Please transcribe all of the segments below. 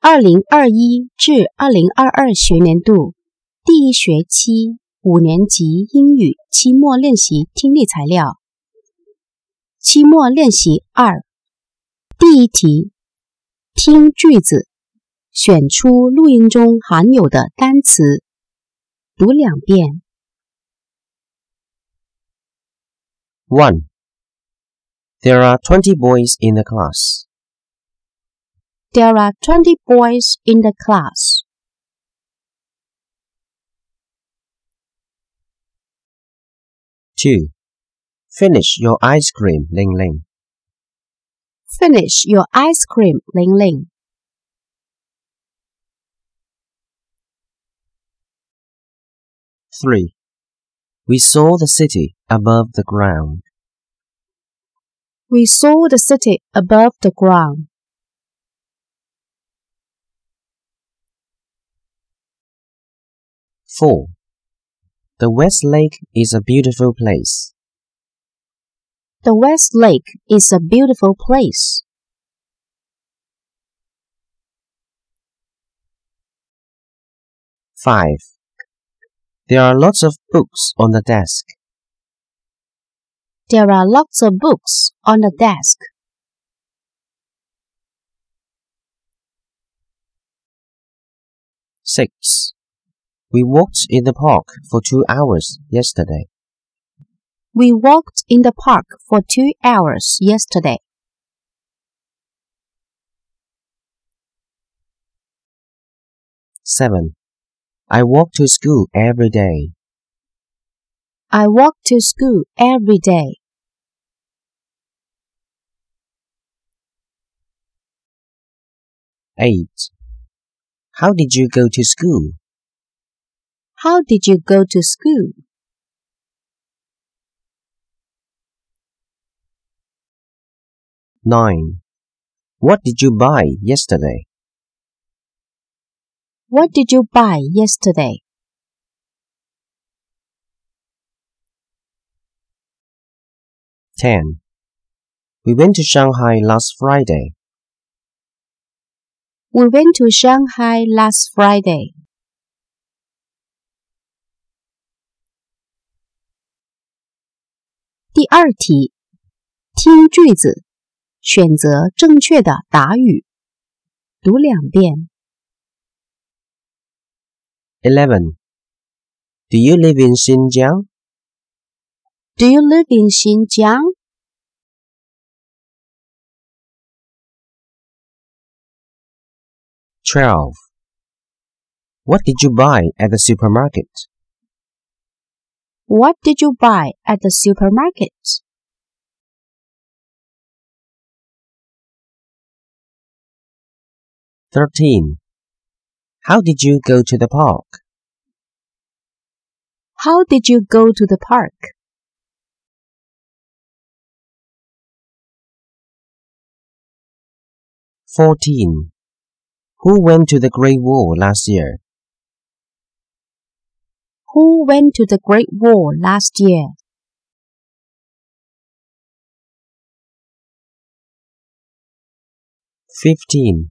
2021至2022学年度第一学期5年级英语期末练习听力材料。期末练习2，第一题，听句子，选出录音中含有的单词，读2遍。 1. There are 20 boys in the class. There are 20 boys in the class. 2. Finish your ice cream, Ling Ling. Finish your ice cream, Ling Ling. 3. We saw the city above the ground. We saw the city above the ground. 4. The West Lake is a beautiful place. The West Lake is a beautiful place. 5. There are lots of books on the desk. There are lots of books on the desk. 6. We walked in the park for 2 hours yesterday. We walked in the park for 2 hours yesterday. 7. I walk to school every day. I walk to school every day. 8. How did you go to school? How did you go to school? 9. What did you buy yesterday? What did you buy yesterday? 10. We went to Shanghai last Friday. We went to Shanghai last Friday. 第2题，听句子，选择正确的答语，读2遍。 11. Do you live in Xinjiang? Do you live in Xinjiang? 12. What did you buy at the supermarket? What did you buy at the supermarket? 13. How did you go to the park? How did you go to the park? 14. Who went to the Great Wall last year? Who went to the Great Wall last year? 15.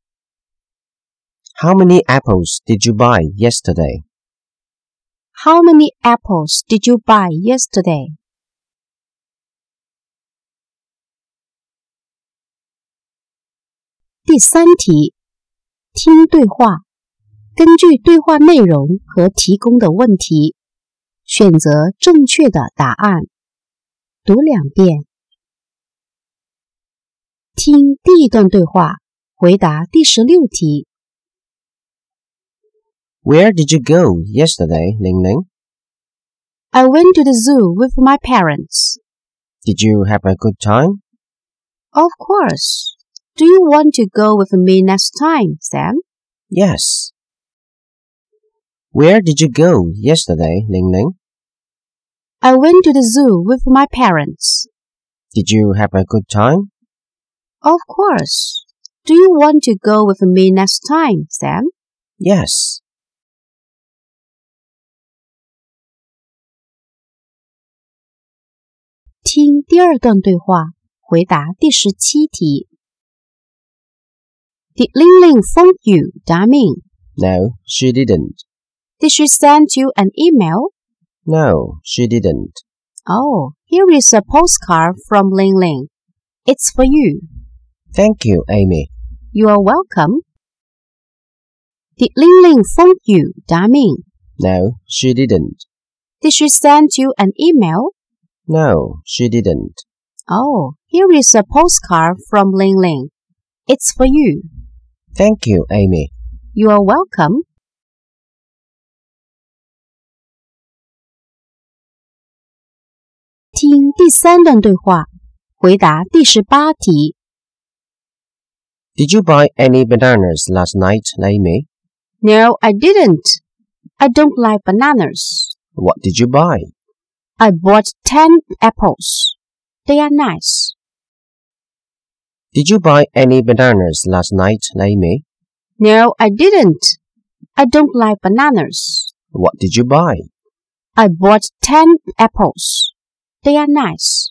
How many apples did you buy yesterday? How many apples did you buy yesterday? 第3题，听对话，根据对话内容和提供的问题，选择正确的答案，读2遍。听第1段对话，回答第16题。 Where did you go yesterday, Ling Ling? I went to the zoo with my parents. Did you have a good time? Of course. Do you want to go with me next time, Sam? Yes. Where did you go yesterday, Ling Ling? I went to the zoo with my parents. Did you have a good time? Of course. Do you want to go with me next time, Sam? Yes. 听第2段对话，回答第17题。 Did Ling Ling phone you, Daming? No, she didn't. Did she send you an email? No, she didn't. Oh, here is a postcard from Ling Ling. It's for you. Thank you, Amy. You are welcome. Did Ling Ling phone you, Daming? No, she didn't. Did she send you an email? No, she didn't. Oh, here is a postcard from Ling Ling. It's for you. Thank you, Amy. You are welcome. 听第3段对话，回答第18题。 Did you buy any bananas last night, Amy? No, I didn't. I don't like bananas. What did you buy? I bought 10 apples. They are nice. Did you buy any bananas last night, Amy? No, I didn't. I don't like bananas. What did you buy? I bought 10 apples. They are nice.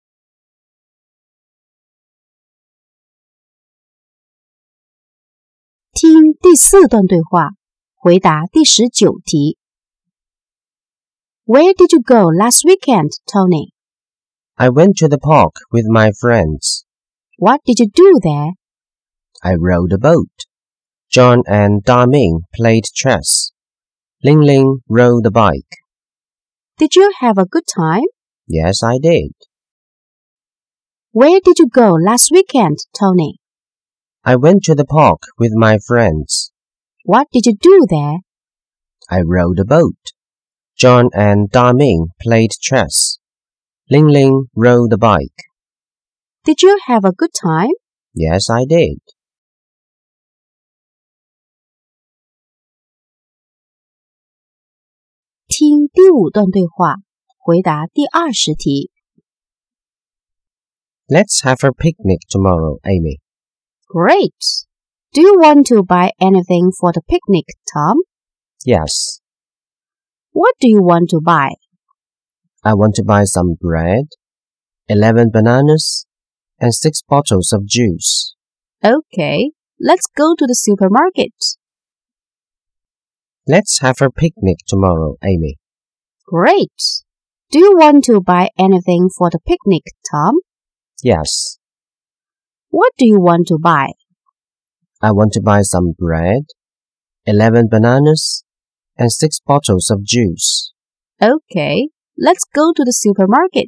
听第4段对话，回答第19题。Where did you go last weekend, Tony? I went to the park with my friends. What did you do there? I rowed a boat. John and Daming played chess. Ling Ling rode a bike. Did you have a good time? Yes, I did. Where did you go last weekend, Tony? I went to the park with my friends. What did you do there? I rowed a boat. John and Daming played chess. Ling Ling rode a bike. Did you have a good time? Yes, I did. 听第5段对话，回答第20题。 Let's have a picnic tomorrow, Amy. Great! Do you want to buy anything for the picnic, Tom? Yes, What do you want to buy? I want to buy some bread, 11 bananas, and 6 bottles of juice. Okay, let's go to the supermarket. Let's have a picnic tomorrow, Amy. Great! Do you want to buy anything for the picnic, Tom? Yes, What do you want to buy? I want to buy some bread, 11 bananas, and 6 bottles of juice. Okay, let's go to the supermarket.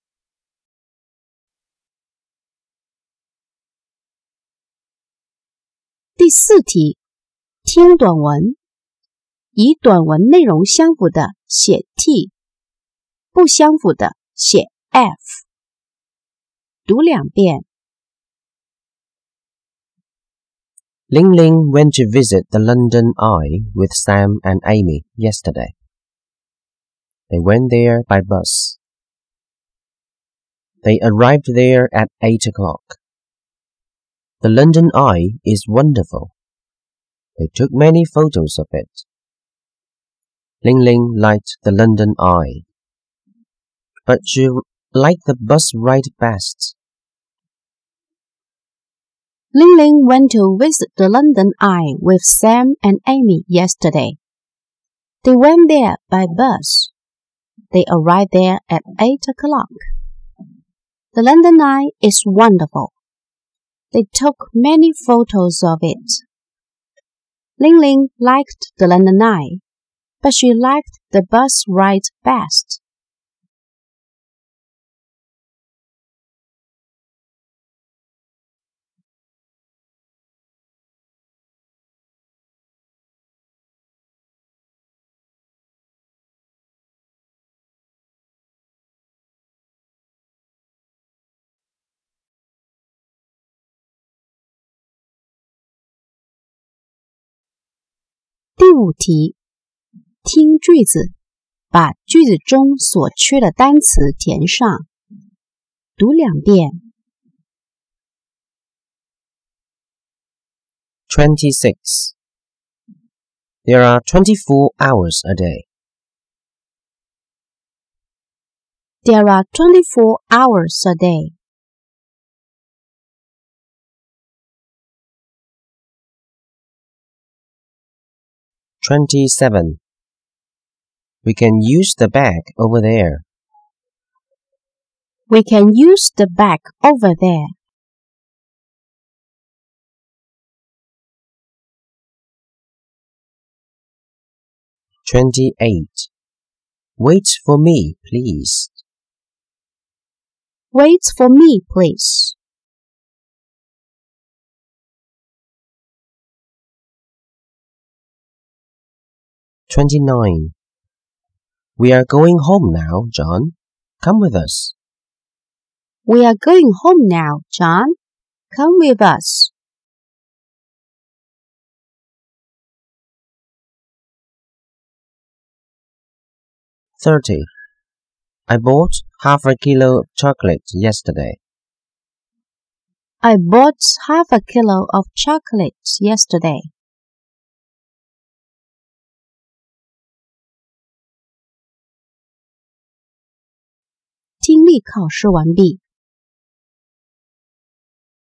第4题，听短文，以短文内容相符的写 T， 不相符的写 F。读2遍。 Ling Ling went to visit the London Eye with Sam and Amy yesterday. They went there by bus. They arrived there at 8 o'clock. The London Eye is wonderful. They took many photos of it. Ling Ling liked the London Eye, but she liked the bus ride best. Ling Ling went to visit the London Eye with Sam and Amy yesterday. They went there by bus. They arrived there at 8 o'clock. The London Eye is wonderful. They took many photos of it. Ling Ling liked the London Eye, but she liked the bus ride best. 第5题，听句子，把句子中所缺的单词填上。读2遍。 26. There are 24 hours a day. There are 24 hours a day. 27. We can use the bag over there. We can use the bag over there. 28. Wait for me, please. Wait for me, please. 29. We are going home now, John. Come with us. We are going home now, John. Come with us. 30. I bought half a kilo of chocolate yesterday. I bought half a kilo of chocolate yesterday. 听力考试完毕。